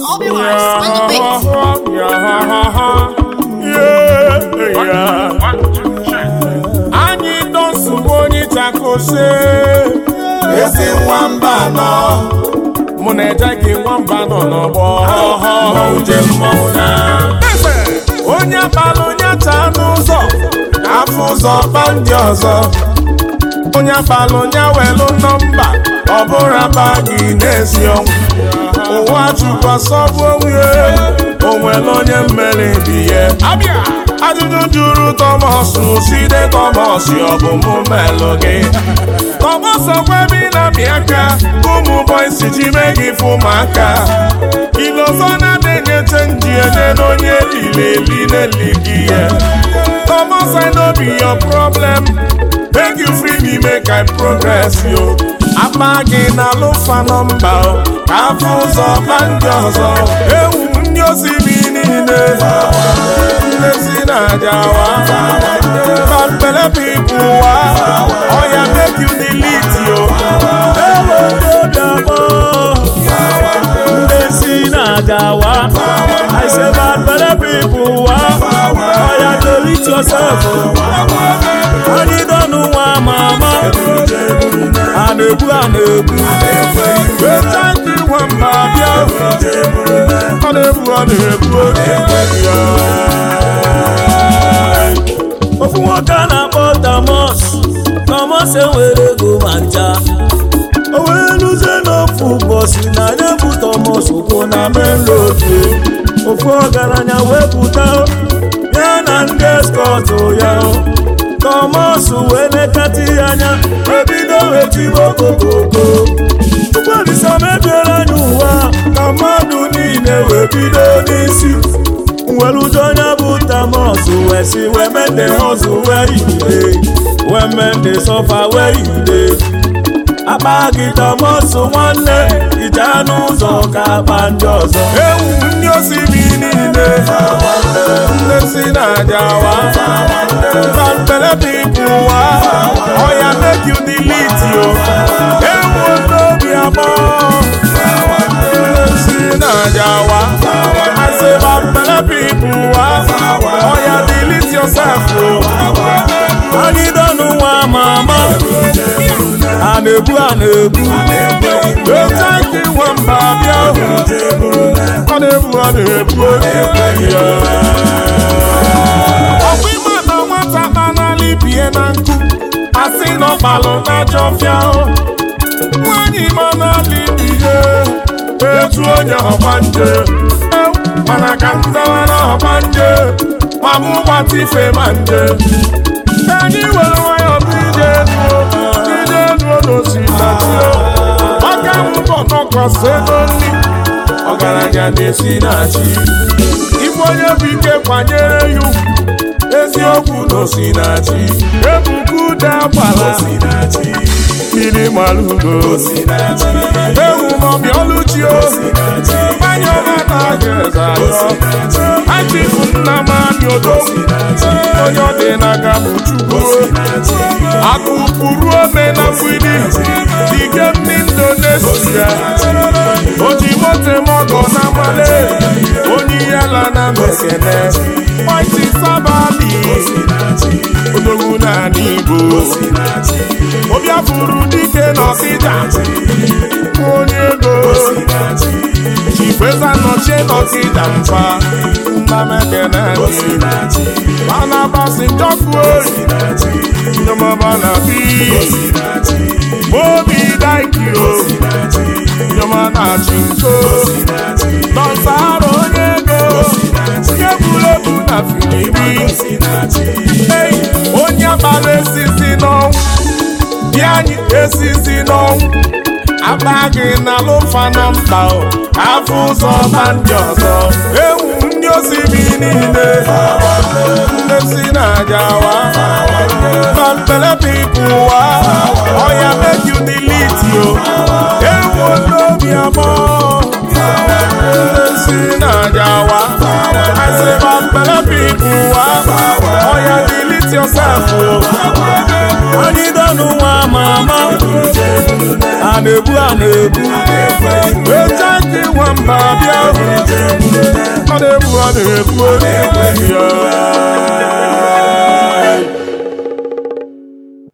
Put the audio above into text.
I'll be right on the beat. Anyị dọsụwo n'ịchakose ezi nwamba nọ mụ na-eje gị nwamba nọ n'ọgbọ uje mmọnwụ na onye abalị onye taa n'ụzọ afọ ụzọ kpa ndị ọzọ onye abalị onye welu nọmba ọ bụrụ aba gị n'ezi ọnwụ ụwa chukwu sọbụ onwe onwere onye mmeri bi ya ajụjụ juru Thomas side Thomas ọ bụ mụ melụ gị Thomas ọkwebi na mịaka ụmụ bọysi ji mee gị fụmaka ilozọ na-adịnye chenji enye n'onye lileli n'eli gị ya Thomas I no be your problem make you free me make I progress yo akpa gị na alụfa nọmba ka afọ ụzọ kpa ndị ọzọ ewu ndị osimiri niile ndezi na-ajawa bambele pipu wa oya make you delete yo ewu obiọmọ ndezi na-ajawa I say bambele pipu wa oya delete yourself anyị dọnụ nwa mama anebu weta ndị nwamba bịa anebu ofu nwoke a na-akpọ Thomas enwere ego ma ncha o wee luzie n'ofu ụbọchị na anya bụ Thomas ụkwụ na main road ofu ọgaranya wepụta ya na ndị escort ya Thomas wee nekata ya anya ebido wetibo kokoko Chukwuolisa mebiela anyị ụwa ka mmadụ niile wee bido n'isi nweludo onye bụ Thomas wee si women dey hustle where you dey women dey suffer where you dey akpa gị Thomas nwanne ije n'ụzọ ka akpa ndị ọzọ ewu ndị osimiri niile ndezi na-ajawa bambele pipu wa oya make you delete yo ewu obiọmọ ndezi na-ajawa I say bambele pipu wa oya delete yourself yo anyị dọnụ nwa mama anebu weta gị nwamba bịa anebu ọkwa ịma na nwata kpanala ibie na nkụ asị n'ọkpalụ na jọfịa nwanyị manala ibie etu onye ọgbanje mana ka nzawa na ọgbanje ma mụ gbata ife ma nje anyị were nwayọ bụ ije ọka mbọ nọkọsị ego nri ọgaranya na-esi na-achị ife onye bụ ike kwanyere ya ugwu eziokwu na osinachi ebuka ụda gbara mmiri mara ugo ewu maọbụ ọlụchio mmanya ọma na-aga eze ayọ achifu nna m amị odogwu onye ọ dị n'aka bụ Chukwu akụkpụrụ ome na mgbidi ike ndị Indonesia ojimote mọgọ na male onye yala na mekene Mighty Sabali odogwu naanị Igbo obiafuru dike n'Ọkịja onye ego Chifeza nọchie n'Ọkịja mfa nnamekene mana basi njọkụ oyi nyomaba na bi obi daikio nyoma na chinko nọnsara onye ego kebụlebu na filibi onye agbara esisi n'ọnwụ bịa anyị esisi n'ọnwụ akpa gị na alụfa nọmba afọ ụzọ ba ndị ọzọ ewu ndị osimiri niile ndezi na-ajawa bambele pipu wa oya make you delete yo ewu obiọmọ ndezi na-ajawa I say bambele pipu wa oya delete yourself anyị dọnụ nwa mama anebu weta gị nwamba bịa na-ekwu ya